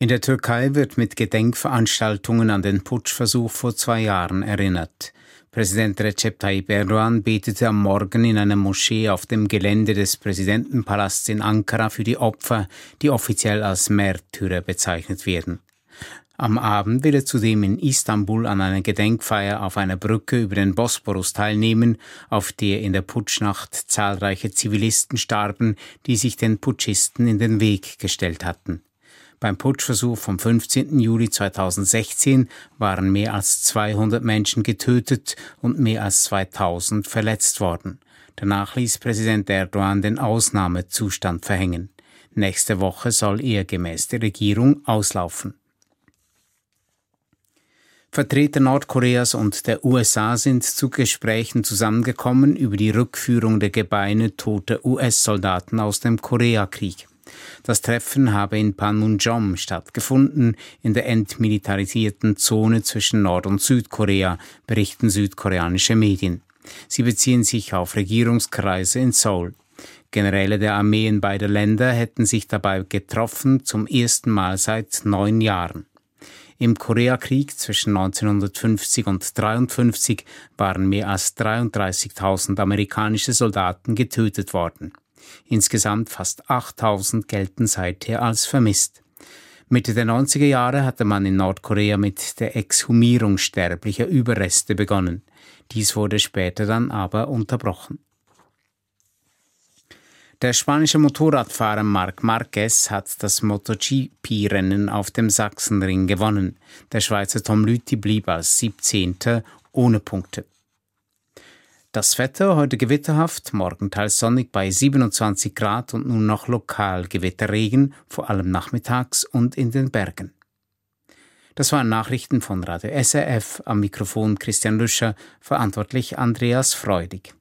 In der Türkei wird mit Gedenkveranstaltungen an den Putschversuch vor 2 Jahren erinnert. Präsident Recep Tayyip Erdogan betete am Morgen in einer Moschee auf dem Gelände des Präsidentenpalasts in Ankara für die Opfer, die offiziell als Märtyrer bezeichnet werden. Am Abend will er zudem in Istanbul an einer Gedenkfeier auf einer Brücke über den Bosporus teilnehmen, auf der in der Putschnacht zahlreiche Zivilisten starben, die sich den Putschisten in den Weg gestellt hatten. Beim Putschversuch vom 15. Juli 2016 waren mehr als 200 Menschen getötet und mehr als 2000 verletzt worden. Danach ließ Präsident Erdogan den Ausnahmezustand verhängen. Nächste Woche soll er gemäß der Regierung auslaufen. Vertreter Nordkoreas und der USA sind zu Gesprächen zusammengekommen über die Rückführung der Gebeine toter US-Soldaten aus dem Koreakrieg. Das Treffen habe in Panmunjom stattgefunden, in der entmilitarisierten Zone zwischen Nord- und Südkorea, berichten südkoreanische Medien. Sie beziehen sich auf Regierungskreise in Seoul. Generäle der Armeen beider Länder hätten sich dabei getroffen, zum ersten Mal seit 9 Jahren. Im Koreakrieg zwischen 1950 und 1953 waren mehr als 33.000 amerikanische Soldaten getötet worden. Insgesamt fast 8.000 gelten seither als vermisst. Mitte der 90er Jahre hatte man in Nordkorea mit der Exhumierung sterblicher Überreste begonnen. Dies wurde später dann aber unterbrochen. Der spanische Motorradfahrer Marc Marquez hat das MotoGP-Rennen auf dem Sachsenring gewonnen. Der Schweizer Tom Lüthi blieb als 17. ohne Punkte. Das Wetter heute gewitterhaft, morgen teils sonnig bei 27 Grad und nun noch lokal Gewitterregen, vor allem nachmittags und in den Bergen. Das waren Nachrichten von Radio SRF, am Mikrofon Christian Lüscher, verantwortlich Andreas Freudig.